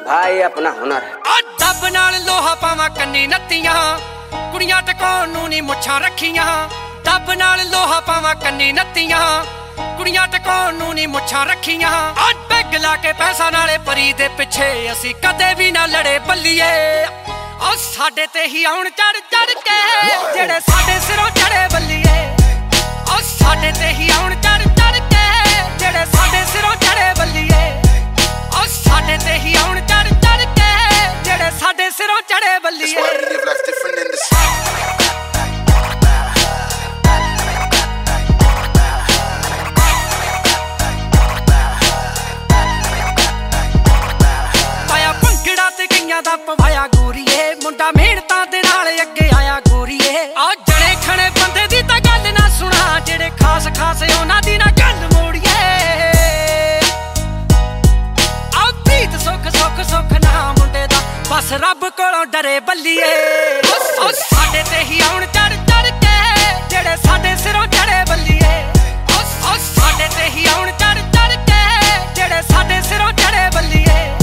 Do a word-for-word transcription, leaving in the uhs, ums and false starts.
दिखाए अपना हुनर। डब नाल लोहा पावा कन्नी नत्तियां, कुड़ियां टकाउण नूं नी मुच्छां रखियां। डब नाल लोहा पावा कन्नी नत्तियां, कुड़ियां टकाउण नूं नी मुच्छां रखियां। पैग ला के पैसा नाले परी दे पिछे असीं कदे भी ना लड़े बल्लीए। ओ साडे ते ही आउण चढ़ चढ़ के जेड़े साडे सिरों चढ़े बल्लीए। ओ साडे ते ही आउण चढ़ चढ़ के जेड़े साडे सिरों चढ़े बल्लीए। ओ साडे ते ही आउण चढ़ चढ़ के जेड़े साडे सिरों चढ़े बल्लीए। पाया भंगड़ा ते गईयां दा पवाया गोरीए, मुंडा मेहनतां दे नाल अगे आया गोरीए। आ जणे खणे बंदे दी तां गल ना सुना, जेड़े खास खास उन्हां दी ना गल मोड़िए। आ प्रीत सुख सुख सुख ना मुंडे दा, बस रब कोलों डरे बल्लीए। ओ साडे ते ही आउण चढ़ चढ़ के जेड़े साडे सिरों चढ़े बल्लीए। ओ साडे ते ही आउण चढ़ चढ़ के जेड़े साडे सिरों चढ़े बल्लीए।